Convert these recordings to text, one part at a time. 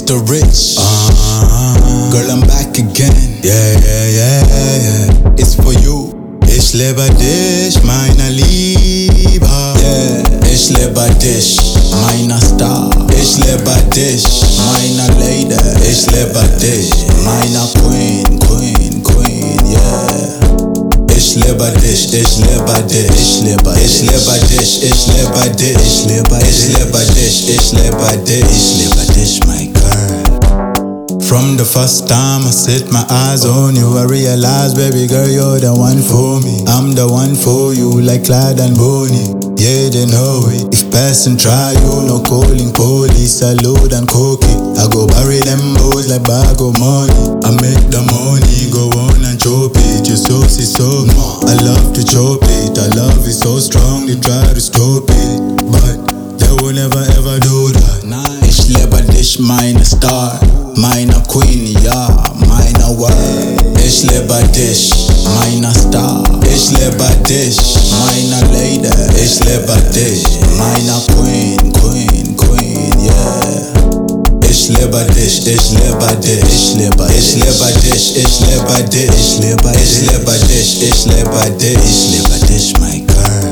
Mr. Rich. Girl, I'm back again. Yeah. It's for you. Ich lebe dich, meine Liebe. Yeah. Ich lebe dich, meine Star. Ich lebe dich, meine Lady. Ich lebe dich, meine Queen, yeah. Ich lebe dich, ich lebe dich, ich lebe dich, ich lebe dich, ich lebe dich, ich lebe dich, my girl. From the first time I set my eyes on you, I realized, baby girl, you're the one for me. I'm the one for you, like Clyde and Bonnie. Yeah, they know it. If passing try you, no calling police. I load and cook it. I go bury them boys like bag of money. I make the money, go on and chop it. Your sauce is so I love to chop it. Our love is so strong, they try to stop it, but they will never ever do that. Ich lebe dich, meine Star, meine Queen, ja, meine World. Ich lebe dich, meine Star. Ich lebe dich, meine Lady. Ich lebe dich, meine Queen, yeah. Ich lebe dich, ich lebe dich, ich lebe dich, ich lebe dich, ich lebe dich, ich lebe dich, my girl.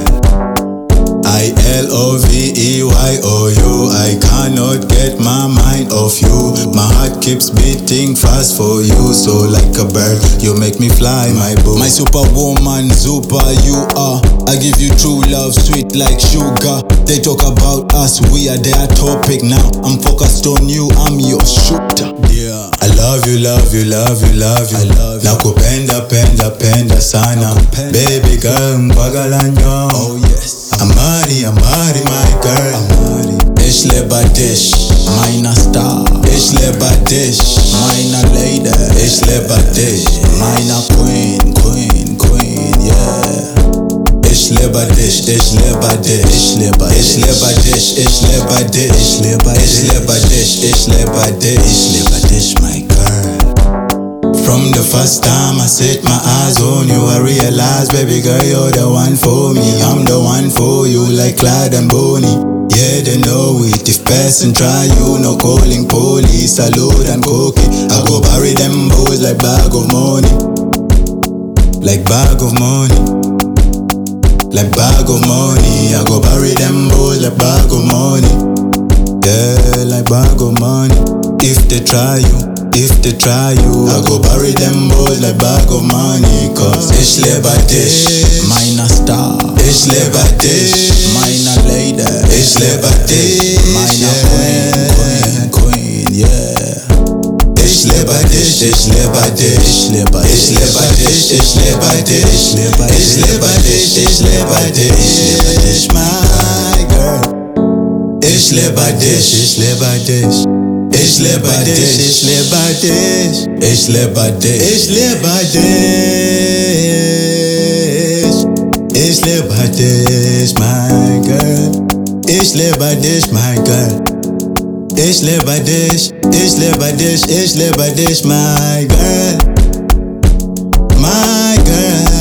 ILOVEYOU, I cannot get my mind off you. My heart keeps beating fast for you. So like a bird, you make me fly, my boo. My superwoman, super you are. I give you true love, sweet like sugar. They talk about us, we are their topic now. I'm focused on you, I'm your shooter. Yeah. I love you. Nakupenda, penda sana. Baby girl, mpagala nyo. Oh yes. Amari, my girl. Ich lebe dich, meine Star. Ich lebe dich, meine Lady. Ich lebe dich, meine Queen, yeah. Ich lebe dich, ich lebe dich, ich lebe dich, ich lebe dich, ich lebe dich, my girl. From the first time I set my eyes on you, I realized, baby girl, you're the one for me. I'm the one for you, like Clyde and Bonnie. Yeah, they know it. If passing try you, no calling police. I load and cook it. I go bury them boys like bag of money. Like bag of money. Like bag of money. I go bury them boys like bag of money. Yeah, like bag of money. If they try you, I go bury them boys like bag of money. Cause ich lebe dich, meine Star. Ich lebe dich, meine Lady. Ich lebe dich, meine Queen, yeah. Ich lebe dich, ich lebe dich, ich lebe dich, ich lebe dich, my girl. Ich lebe dich, ich lebe dich. Ich lebe dich, ich lebe dich, ich lebe dich, ich lebe dich, ich lebe dich, my girl. Ich lebe dich, my girl. Ich lebe dich, my girl. My girl.